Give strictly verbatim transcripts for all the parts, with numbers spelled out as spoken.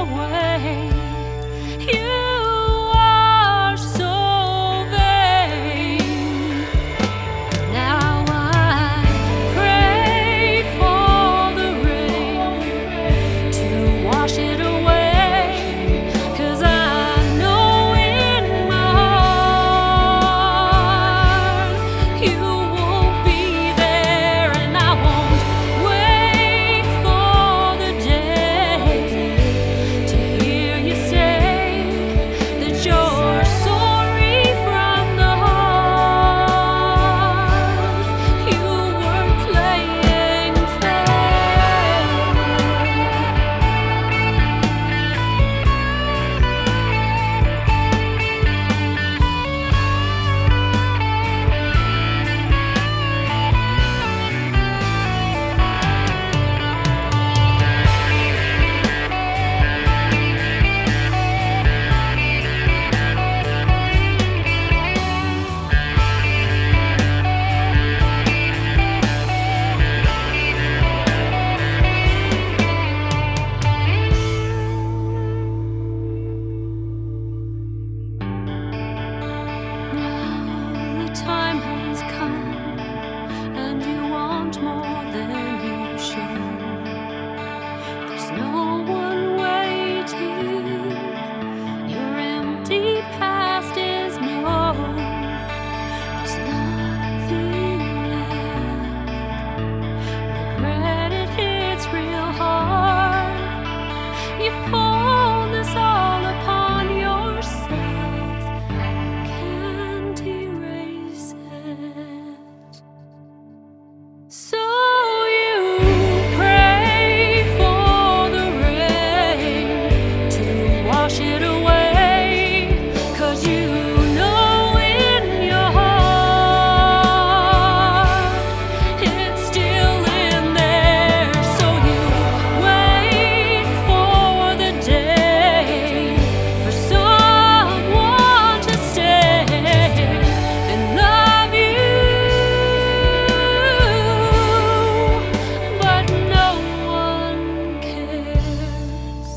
away. You are so vain. Now I pray for the rain to wash it away, 'cause I know in my heart you won't be there, and I won't wait for the day to hear you say that you're sorry from the heart. You were playing fair. Now the time has come, and you want more than you've shown. There's no one waiting. Your empty past is known. There's nothing left. Regret, it hits real hard. You've pulled this all upon yourself. Can't erase it. So you pray for the rain to wash it away, 'cause you know in your heart it's still in there. So you wait for the day for someone to stay and love you, but no one cares.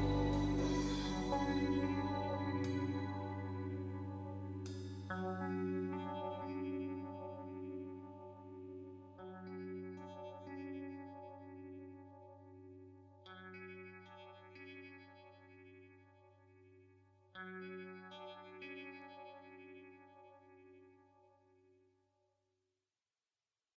Um